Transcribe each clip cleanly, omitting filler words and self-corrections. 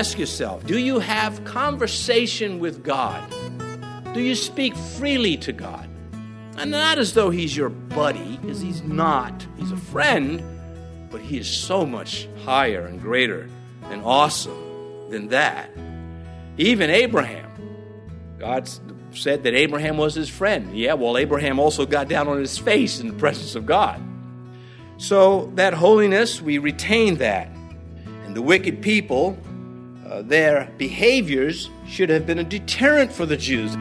ask yourself, do you have conversation with God? Do you speak freely to God? And not as though he's your buddy, because he's not. He's a friend, but he is so much higher and greater and awesome than that. Even Abraham, God said that Abraham was his friend. Yeah, well, Abraham also got down on his face in the presence of God. So that holiness, we retain that. And the wicked people, their behaviors should have been a deterrent for the Jews.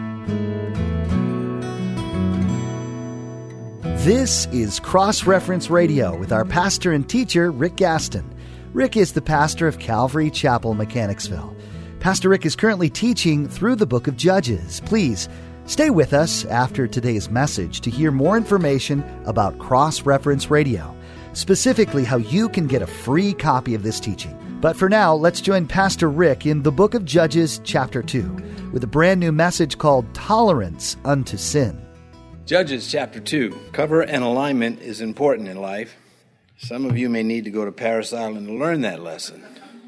This is Cross-Reference Radio with our pastor and teacher, Rick Gaston. Rick is the pastor of Calvary Chapel, Mechanicsville. Pastor Rick is currently teaching through the book of Judges. Please stay with us after today's message to hear more information about Cross-Reference Radio, specifically how you can get a free copy of this teaching. But for now, let's join Pastor Rick in the book of Judges, chapter 2, with a brand new message called Tolerance Unto Sin. Judges chapter 2. Cover and alignment is important in life. Some of you may need to go to Paris Island to learn that lesson.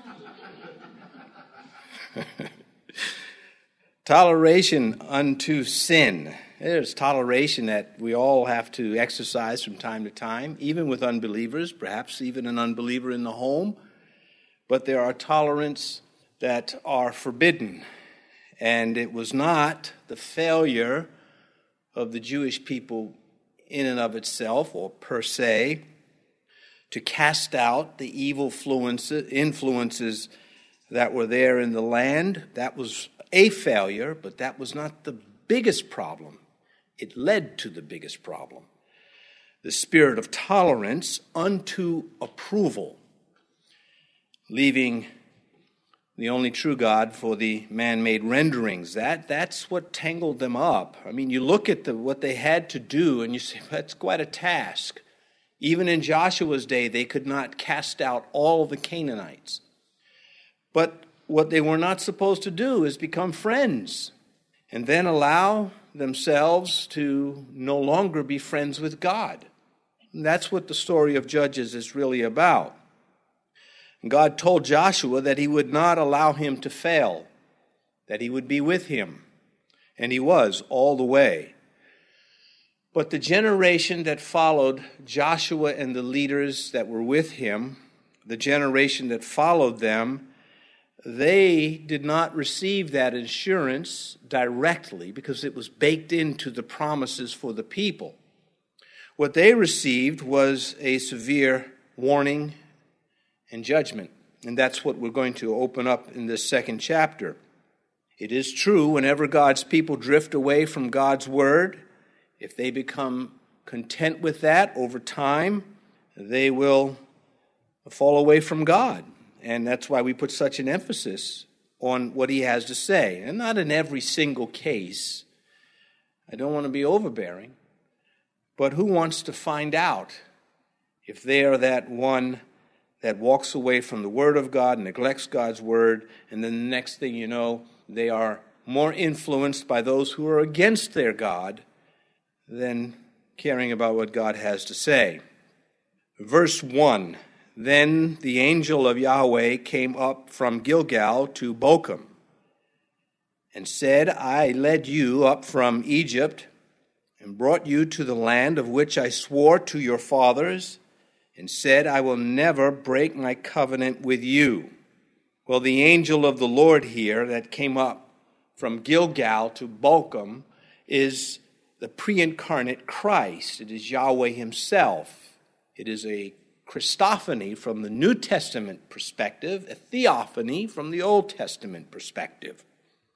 Toleration unto sin. There's toleration that we all have to exercise from time to time, even with unbelievers, perhaps even an unbeliever in the home. But there are tolerance that are forbidden. And it was not the failure of the Jewish people in and of itself, or per se, to cast out the evil influences that were there in the land. That was a failure, but that was not the biggest problem. It led to the biggest problem. The spirit of tolerance unto approval, leaving the only true God for the man-made renderings. That's what tangled them up. I mean, you look at what they had to do, and you say, that's quite a task. Even in Joshua's day, they could not cast out all the Canaanites. But what they were not supposed to do is become friends and then allow themselves to no longer be friends with God. And that's what the story of Judges is really about. God told Joshua that he would not allow him to fail, that he would be with him, and he was all the way. But the generation that followed Joshua and the leaders that were with him, the generation that followed them, they did not receive that assurance directly because it was baked into the promises for the people. What they received was a severe warning and judgment. And that's what we're going to open up in this second chapter. It is true, whenever God's people drift away from God's word, if they become content with that over time, they will fall away from God. And that's why we put such an emphasis on what he has to say. And not in every single case. I don't want to be overbearing. But who wants to find out if they are that one that walks away from the Word of God, neglects God's Word, and then the next thing you know, they are more influenced by those who are against their God than caring about what God has to say. Verse 1, Then the angel of Yahweh came up from Gilgal to Bochum, and said, I led you up from Egypt, and brought you to the land of which I swore to your fathers, and said, I will never break my covenant with you. Well, the angel of the Lord here that came up from Gilgal to Bochum is the pre-incarnate Christ. It is Yahweh himself. It is a Christophany from the New Testament perspective, a theophany from the Old Testament perspective.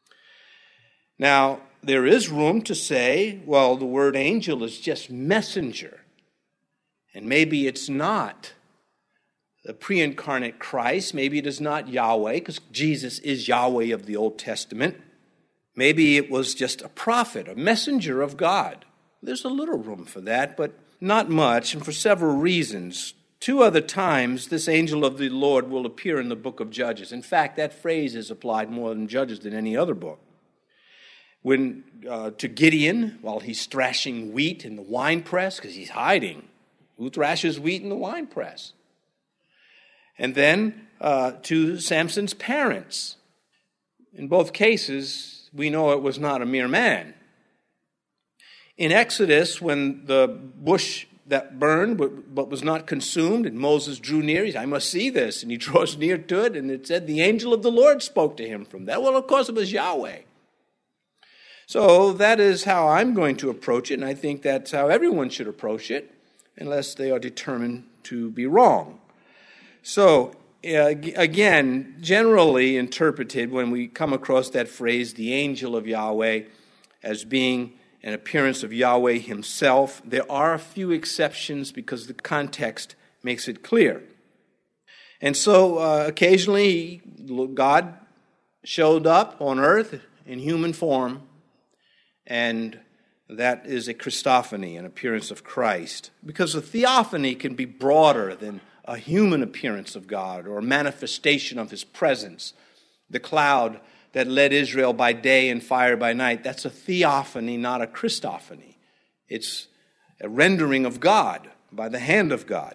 Now, there is room to say, well, the word angel is just messenger. And maybe it's not the pre-incarnate Christ. Maybe it is not Yahweh, because Jesus is Yahweh of the Old Testament. Maybe it was just a prophet, a messenger of God. There's a little room for that, but not much, and for several reasons. 2 other times, this angel of the Lord will appear in the book of Judges. In fact, that phrase is applied more in Judges than any other book. When to Gideon, while he's thrashing wheat in the winepress, because he's hiding. Who thrashes wheat in the winepress? And then to Samson's parents. In both cases, we know it was not a mere man. In Exodus, when the bush that burned but was not consumed, and Moses drew near, he said, I must see this. And he draws near to it, and it said, the angel of the Lord spoke to him from that. Well, of course, it was Yahweh. So that is how I'm going to approach it, and I think that's how everyone should approach it, unless they are determined to be wrong. So, again, generally interpreted when we come across that phrase, the angel of Yahweh, as being an appearance of Yahweh himself. There are a few exceptions because the context makes it clear. And so occasionally God showed up on earth in human form, and that is a Christophany, an appearance of Christ. Because a theophany can be broader than a human appearance of God or a manifestation of his presence. The cloud that led Israel by day and fire by night, that's a theophany, not a Christophany. It's a rendering of God by the hand of God.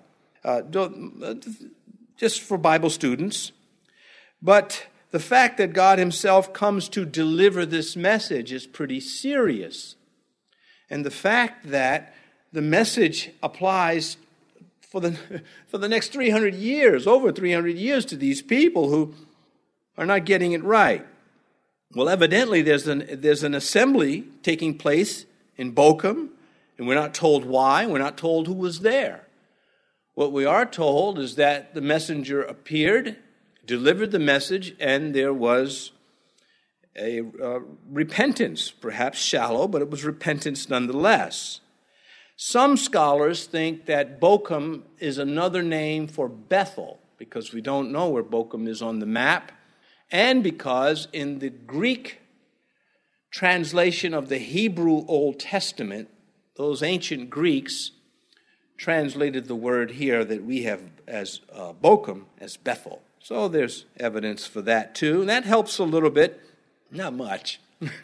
Just for Bible students. But the fact that God himself comes to deliver this message is pretty serious. And the fact that the message applies for the next 300 years, over 300 years, to these people who are not getting it right. Well, evidently there's an assembly taking place in Bochum, and we're not told why. We're not told who was there. What we are told is that the messenger appeared, delivered the message, and there was a repentance, perhaps shallow, but it was repentance nonetheless. Some scholars think that Bochum is another name for Bethel, because we don't know where Bochum is on the map, and because in the Greek translation of the Hebrew Old Testament, those ancient Greeks translated the word here that we have as Bochum as Bethel. So there's evidence for that too. And that helps a little bit. Not much,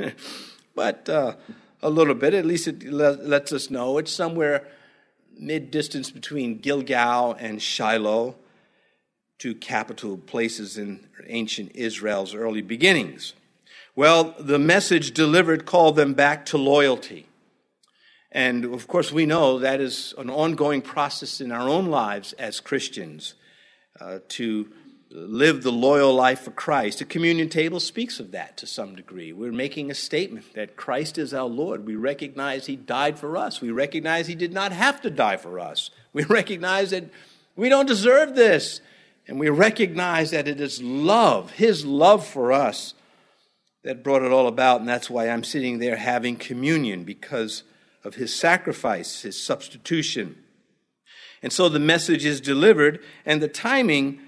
but a little bit. At least it lets us know it's somewhere mid-distance between Gilgal and Shiloh, two capital places in ancient Israel's early beginnings. Well, the message delivered called them back to loyalty. And, of course, we know that is an ongoing process in our own lives as Christians, to live the loyal life for Christ. The communion table speaks of that to some degree. We're making a statement that Christ is our Lord. We recognize he died for us. We recognize he did not have to die for us. We recognize that we don't deserve this. And we recognize that it is love, his love for us, that brought it all about. And that's why I'm sitting there having communion, because of his sacrifice, his substitution. And so the message is delivered, and the timing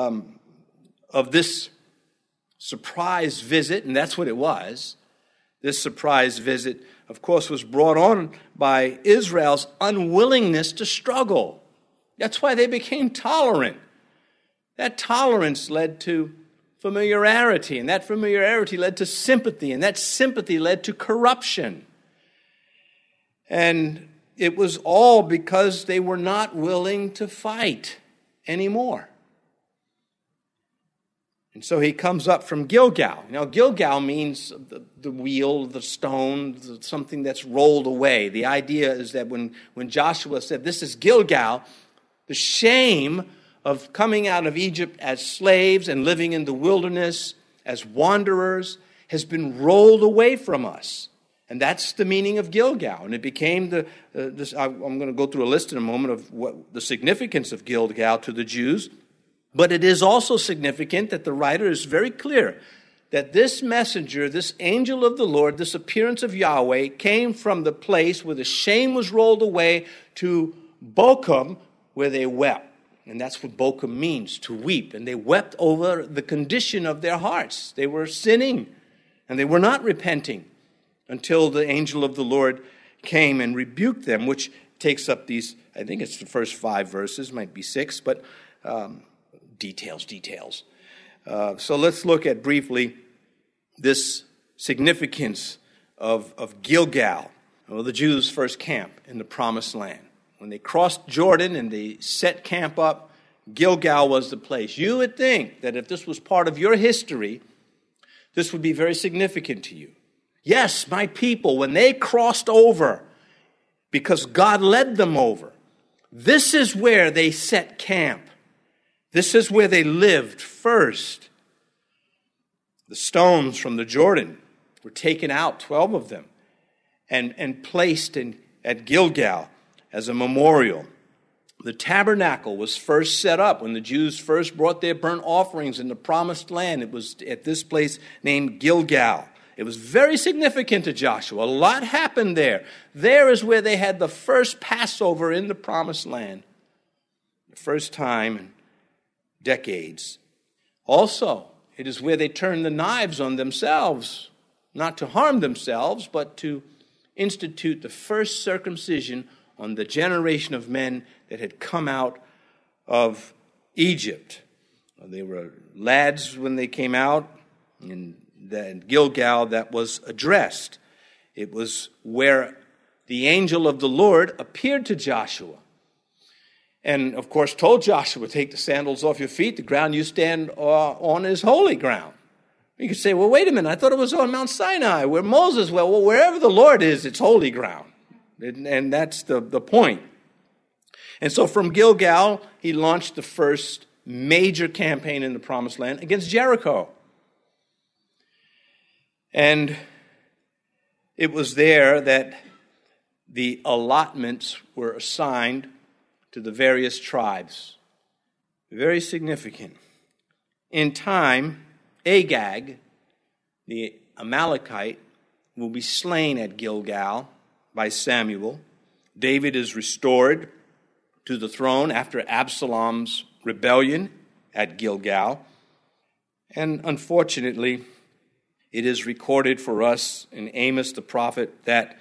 of this surprise visit, and that's what it was, this surprise visit, of course, was brought on by Israel's unwillingness to struggle. That's why they became tolerant. That tolerance led to familiarity, and that familiarity led to sympathy, and that sympathy led to corruption. And it was all because they were not willing to fight anymore. And so he comes up from Gilgal. Now, Gilgal means the wheel, the stone, something that's rolled away. The idea is that when Joshua said, this is Gilgal, the shame of coming out of Egypt as slaves and living in the wilderness as wanderers has been rolled away from us. And that's the meaning of Gilgal. And it became I'm going to go through a list in a moment of what the significance of Gilgal to the Jews. But it is also significant that the writer is very clear that this messenger, this angel of the Lord, this appearance of Yahweh came from the place where the shame was rolled away to Bochum, where they wept. And that's what Bochum means, to weep. And they wept over the condition of their hearts. They were sinning, and they were not repenting until the angel of the Lord came and rebuked them, which takes up these, I think it's the first 5 verses, might be 6, but details. So let's look at briefly this significance of Gilgal, the Jews' first camp in the Promised Land. When they crossed Jordan and they set camp up Gilgal was the place. You would think that if this was part of your history, this would be very significant to you. Yes, my people, when they crossed over, because God led them over, this is where they set camp. This is where they lived first. The stones from the Jordan were taken out, 12 of them, and placed at Gilgal as a memorial. The tabernacle was first set up when the Jews first brought their burnt offerings in the promised land. It was at this place named Gilgal. It was very significant to Joshua. A lot happened there. There is where they had the first Passover in the promised land. The first time in decades. Also, it is where they turned the knives on themselves, not to harm themselves, but to institute the first circumcision on the generation of men that had come out of Egypt. They were lads when they came out, and in Gilgal that was addressed. It was where the angel of the Lord appeared to Joshua. And, of course, told Joshua, take the sandals off your feet. The ground you stand on is holy ground. You could say, well, wait a minute. I thought it was on Mount Sinai where Moses, well, wherever the Lord is, it's holy ground. And that's the point. And so from Gilgal, he launched the first major campaign in the Promised Land against Jericho. And it was there that the allotments were assigned to the various tribes. Very significant. In time, Agag, the Amalekite, will be slain at Gilgal by Samuel. David is restored to the throne after Absalom's rebellion at Gilgal. And unfortunately, it is recorded for us in Amos the prophet that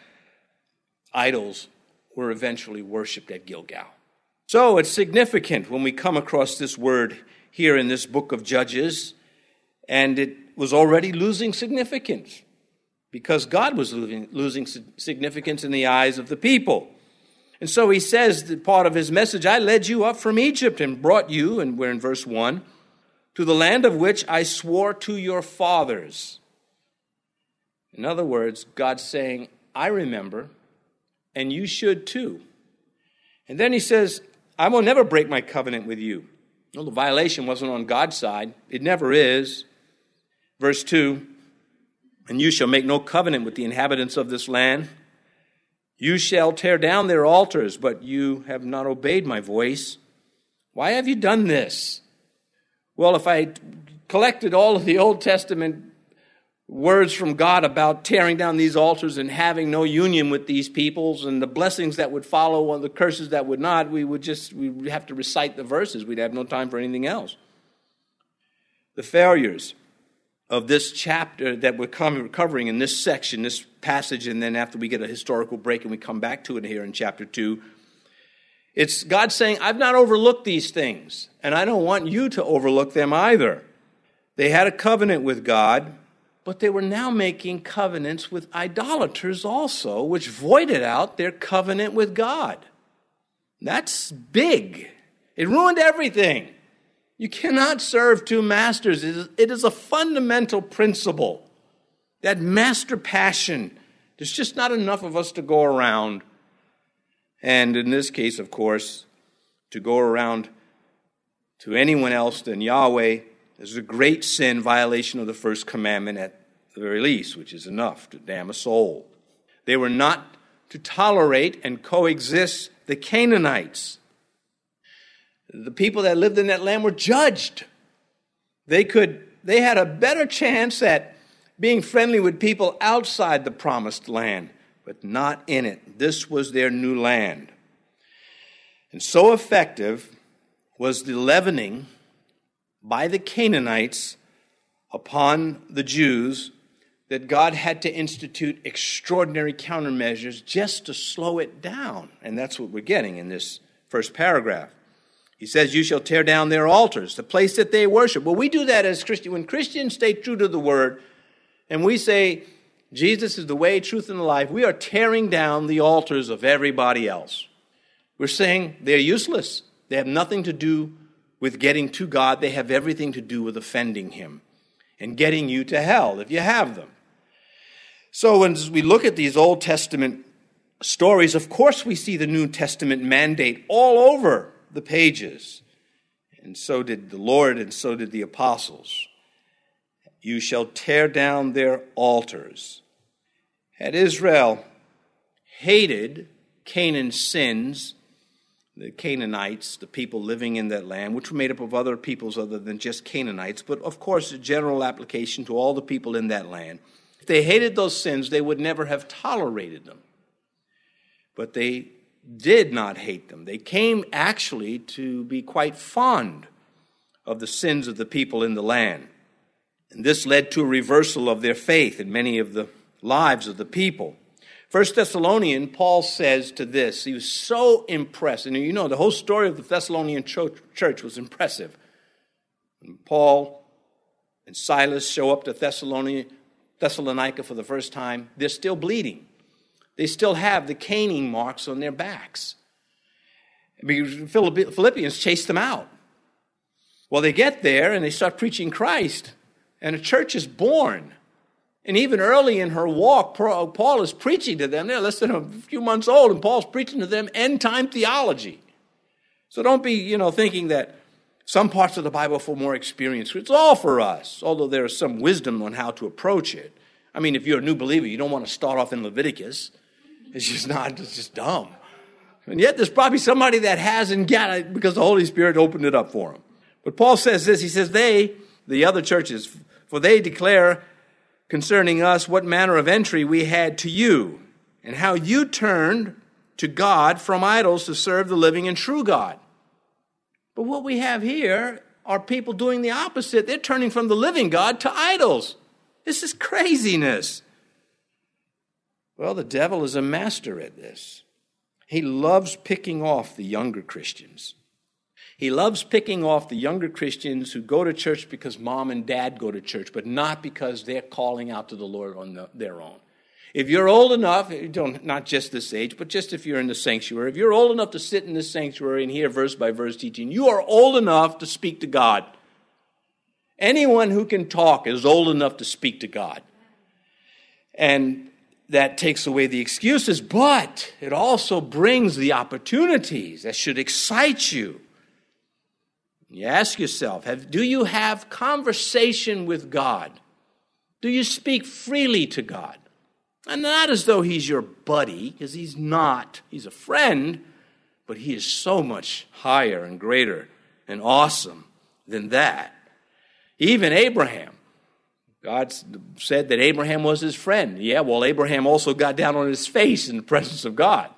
idols were eventually worshipped at Gilgal. So it's significant when we come across this word here in this book of Judges, and it was already losing significance because God was losing significance in the eyes of the people. And so he says that part of his message, I led you up from Egypt and brought you, and we're in verse 1, to the land of which I swore to your fathers. In other words, God's saying, I remember, and you should too. And then he says, I will never break my covenant with you. Well, the violation wasn't on God's side. It never is. Verse 2, and you shall make no covenant with the inhabitants of this land. You shall tear down their altars, but you have not obeyed my voice. Why have you done this? Well, if I collected all of the Old Testament words from God about tearing down these altars and having no union with these peoples and the blessings that would follow and the curses that would not, we would have to recite the verses. We'd have no time for anything else. The failures of this chapter that we're covering in this section, this passage, and then after we get a historical break and we come back to it here in chapter 2, it's God saying, I've not overlooked these things, and I don't want you to overlook them either. They had a covenant with God, but they were now making covenants with idolaters also, which voided out their covenant with God. That's big. It ruined everything. You cannot serve two masters. It is a fundamental principle. That master passion, there's just not enough of us to go around. And in this case, of course, to go around to anyone else than Yahweh is a great sin, violation of the first commandment at the very least, which is enough to damn a soul. They were not to tolerate and coexist the Canaanites. The people that lived in that land were judged. They had a better chance at being friendly with people outside the promised land, but not in it. This was their new land. And so effective was the leavening by the Canaanites upon the Jews that God had to institute extraordinary countermeasures just to slow it down. And that's what we're getting in this first paragraph. He says, you shall tear down their altars, the place that they worship. Well, we do that as Christians. When Christians stay true to the word, and we say, Jesus is the way, truth, and the life, we are tearing down the altars of everybody else. We're saying they're useless. They have nothing to do with getting to God. They have everything to do with offending him and getting you to hell if you have them. So when we look at these Old Testament stories, of course we see the New Testament mandate all over the pages. And so did the Lord, and so did the apostles. You shall tear down their altars. Had Israel hated Canaan's sins, the Canaanites, the people living in that land, which were made up of other peoples other than just Canaanites, but of course a general application to all the people in that land. If they hated those sins, they would never have tolerated them. But they did not hate them. They came actually to be quite fond of the sins of the people in the land. And this led to a reversal of their faith in many of the lives of the people. 1 Thessalonians, Paul says to this, he was so impressed. And you know, the whole story of the Thessalonian church was impressive. When Paul and Silas show up to Thessalonica for the first time, they're still bleeding. They still have the caning marks on their backs. Because Philippians chased them out. Well, they get there and they start preaching Christ, and a church is born. And even early in her walk, Paul is preaching to them. They're less than a few months old, and Paul's preaching to them end-time theology. So don't be, thinking that some parts of the Bible are for more experienced. It's all for us, although there is some wisdom on how to approach it. I mean, if you're a new believer, you don't want to start off in Leviticus. It's just dumb. And yet there's probably somebody that hasn't got it because the Holy Spirit opened it up for them. But Paul says this, he says, the other churches, for they declare concerning us what manner of entry we had to you, and how you turned to God from idols to serve the living and true God. But what we have here are people doing the opposite. They're turning from the living God to idols. This is craziness. Well, the devil is a master at this. He loves picking off the younger Christians. He loves picking off the younger Christians who go to church because mom and dad go to church, but not because they're calling out to the Lord on their own. If you're old enough, not just this age, but just if you're in the sanctuary, if you're old enough to sit in the sanctuary and hear verse by verse teaching, you are old enough to speak to God. Anyone who can talk is old enough to speak to God. And that takes away the excuses, but it also brings the opportunities that should excite you. You ask yourself, do you have conversation with God? Do you speak freely to God? And not as though he's your buddy, because he's not. He's a friend, but he is so much higher and greater and awesome than that. Even Abraham. God said that Abraham was his friend. Yeah, well, Abraham also got down on his face in the presence of God.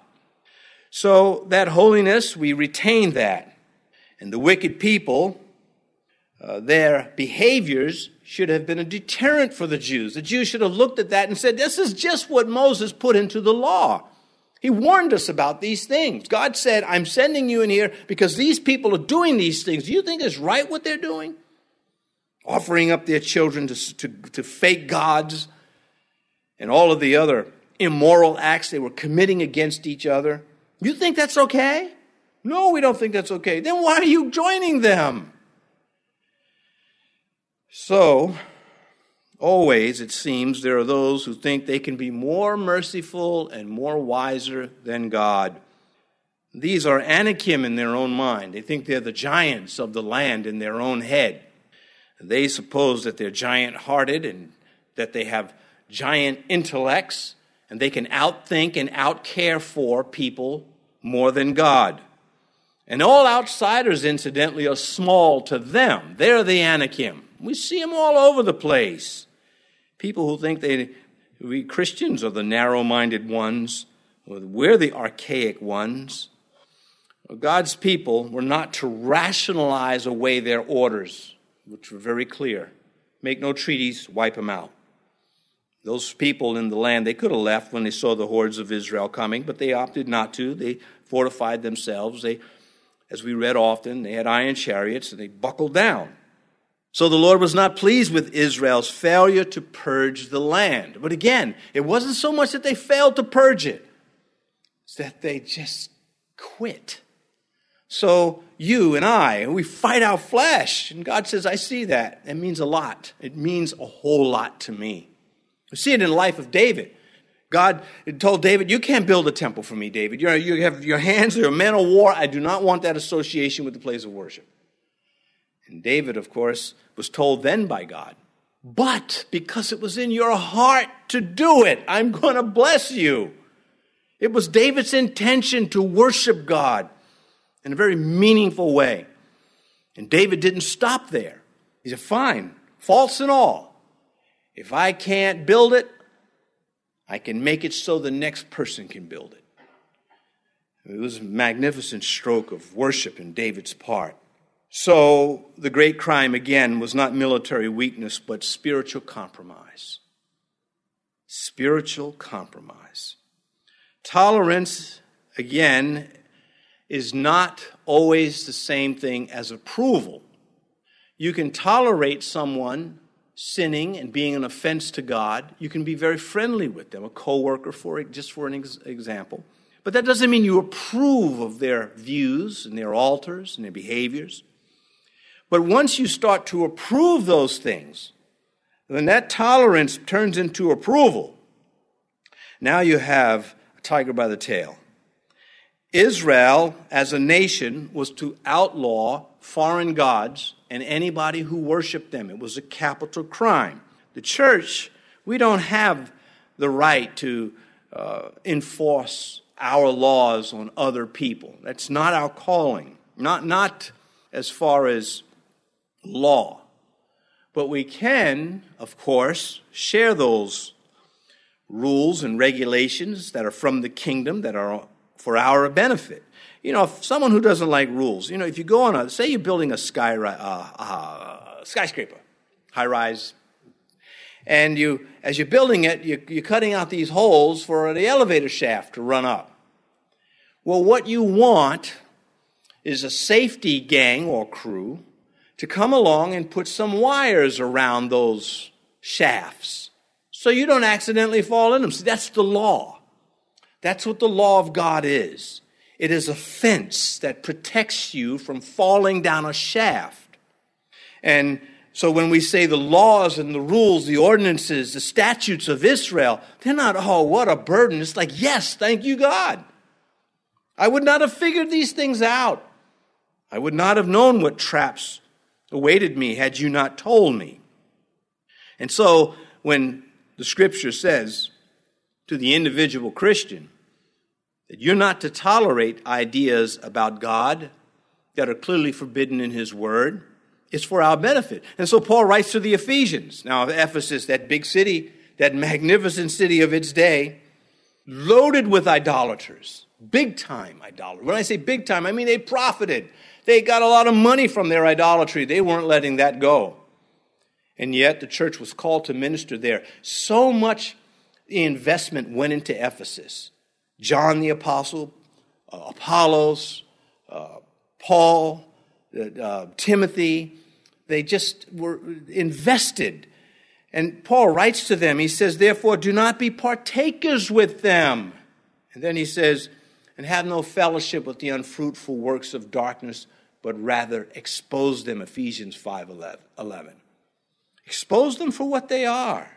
So that holiness, we retain that. And the wicked people, their behaviors should have been a deterrent for the Jews. The Jews should have looked at that and said, this is just what Moses put into the law. He warned us about these things. God said, I'm sending you in here because these people are doing these things. Do you think it's right what they're doing? Offering up their children to fake gods and all of the other immoral acts they were committing against each other. You think that's okay? No, we don't think that's okay. Then why are you joining them? So, always, it seems, there are those who think they can be more merciful and more wiser than God. These are Anakim in their own mind. They think they're the giants of the land in their own head. They suppose that they're giant-hearted and that they have giant intellects and they can outthink and outcare for people more than God. And all outsiders, incidentally, are small to them. They're the Anakim. We see them all over the place. People who think we Christians are the narrow-minded ones. We're the archaic ones. God's people were not to rationalize away their orders, which were very clear. Make no treaties, wipe them out. Those people in the land, they could have left when they saw the hordes of Israel coming, but they opted not to. They fortified themselves. As we read often, they had iron chariots and they buckled down. So the Lord was not pleased with Israel's failure to purge the land. But again, it wasn't so much that they failed to purge it. It's that they just quit. So you and I, we fight our flesh. And God says, I see that. It means a lot. It means a whole lot to me. We see it in the life of David. God told David, you can't build a temple for me, David. You have your hands, you're a man of war. I do not want that association with the place of worship. And David, of course, was told then by God, but because it was in your heart to do it, I'm going to bless you. It was David's intention to worship God in a very meaningful way. And David didn't stop there. He said, fine, faults and all. If I can't build it, I can make it so the next person can build it. It was a magnificent stroke of worship in David's part. So the great crime, again, was not military weakness, but spiritual compromise. Spiritual compromise. Tolerance, again, is not always the same thing as approval. You can tolerate someone sinning and being an offense to God. You can be very friendly with them, a co-worker, just for an example. But that doesn't mean you approve of their views and their altars and their behaviors. But once you start to approve those things, then that tolerance turns into approval. Now you have a tiger by the tail. Israel, as a nation, was to outlaw foreign gods and anybody who worshiped them. It was a capital crime. The church, we don't have the right to enforce our laws on other people. That's not our calling. Not as far as law. But we can, of course, share those rules and regulations that are from the kingdom, that are for our benefit. You know, if someone who doesn't like rules, if you go on say you're building a skyscraper, high-rise, and as you're building it, you're cutting out these holes for the elevator shaft to run up. Well, what you want is a safety gang or crew to come along and put some wires around those shafts so you don't accidentally fall in them. See, that's the law. That's what the law of God is. It is a fence that protects you from falling down a shaft. And so when we say the laws and the rules, the ordinances, the statutes of Israel, they're not, oh, what a burden. It's like, yes, thank you, God. I would not have figured these things out. I would not have known what traps awaited me had you not told me. And so when the scripture says to the individual Christian that you're not to tolerate ideas about God that are clearly forbidden in his word, it's for our benefit. And so Paul writes to the Ephesians. Now, Ephesus, that big city, that magnificent city of its day, loaded with idolaters, big-time idolaters. When I say big time, I mean they profited. They got a lot of money from their idolatry. They weren't letting that go. And yet the church was called to minister there. So much investment went into Ephesus. John the Apostle, Apollos, Paul, Timothy, they just were invested. And Paul writes to them, he says, therefore, do not be partakers with them. And then he says, and have no fellowship with the unfruitful works of darkness, but rather expose them, Ephesians 5:11. Expose them for what they are.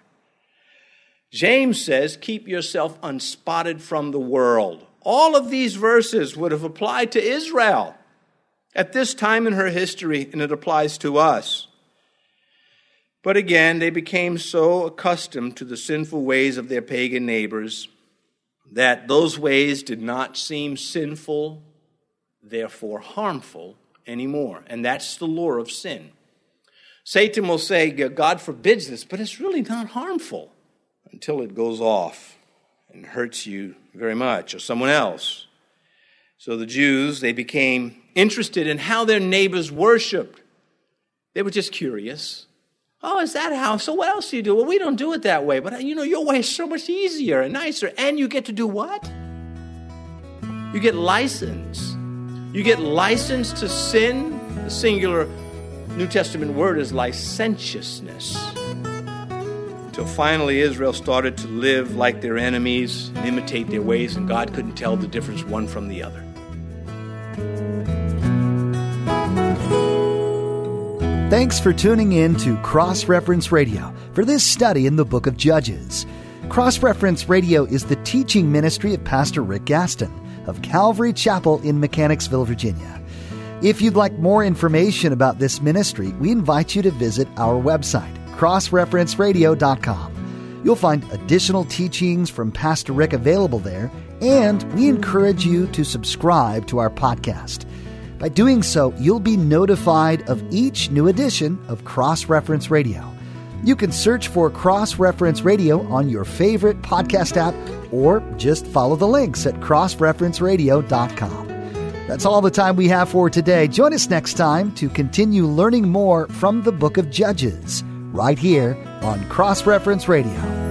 James says, keep yourself unspotted from the world. All of these verses would have applied to Israel at this time in her history, and it applies to us. But again, they became so accustomed to the sinful ways of their pagan neighbors that those ways did not seem sinful, therefore harmful anymore. And that's the lure of sin. Satan will say, God forbids this, but it's really not harmful until it goes off and hurts you very much or someone else. So the Jews, they became interested in how their neighbors worshiped. They were just curious. Oh, is that how? So what else do you do? Well, we don't do it that way. But, your way is so much easier and nicer. And you get to do what? You get license. You get license to sin. The singular New Testament word is licentiousness. Until finally Israel started to live like their enemies and imitate their ways, and God couldn't tell the difference one from the other. Thanks for tuning in to Cross Reference Radio for this study in the book of Judges. Cross Reference Radio is the teaching ministry of Pastor Rick Gaston of Calvary Chapel in Mechanicsville, Virginia. If you'd like more information about this ministry, we invite you to visit our website, crossreferenceradio.com. You'll find additional teachings from Pastor Rick available there, and we encourage you to subscribe to our podcast. By doing so, you'll be notified of each new edition of Cross Reference Radio. You can search for Cross Reference Radio on your favorite podcast app or just follow the links at crossreferenceradio.com. That's all the time we have for today. Join us next time to continue learning more from the book of Judges right here on Cross Reference Radio.